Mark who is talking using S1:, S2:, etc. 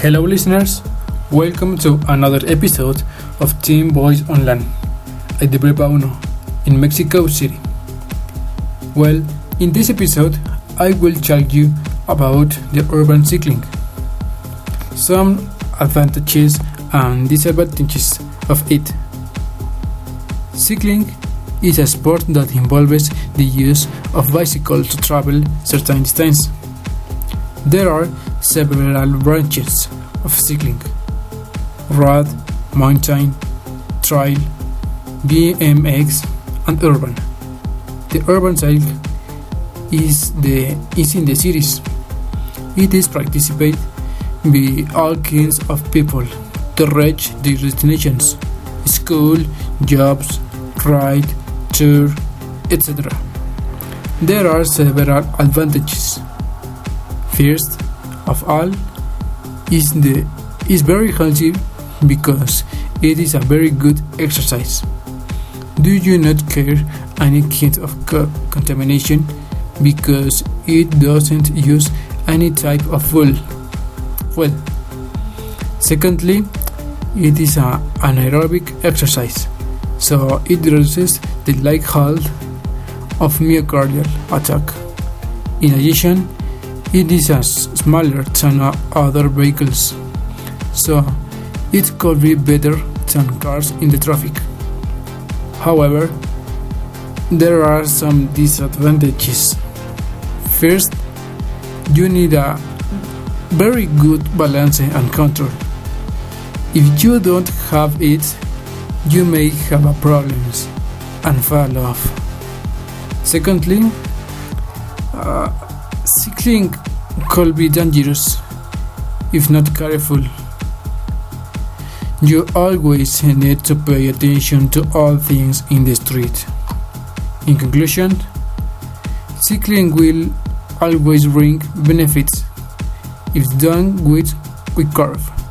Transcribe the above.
S1: Hello listeners, welcome to another episode of Team Voice Online at the Prepa Uno in Mexico City. Well, in this episode I will tell you about the urban cycling, some advantages and disadvantages of it. Cycling is a sport that involves the use of bicycles to travel certain distance. There are several branches of cycling: road, mountain, trail, BMX, and urban. The urban cycle is in the cities. It is participated by all kinds of people to reach their destinations: school, jobs, ride, tour, etc. There are several advantages. First of all, is very healthy because it is a very good exercise. Do you not care any kind of contamination because it doesn't use any type of fuel? Well, secondly, it is an anaerobic exercise, so it reduces the likelihood of myocardial attack. In addition, it is smaller than other vehicles, so it could be better than cars in the traffic. However, there are some disadvantages. First, you need a very good balance and control. If you don't have it, you may have problems and fall off. Secondly, cycling could be dangerous if not careful. You always need to pay attention to all things in the street. In conclusion, cycling will always bring benefits if done with curve.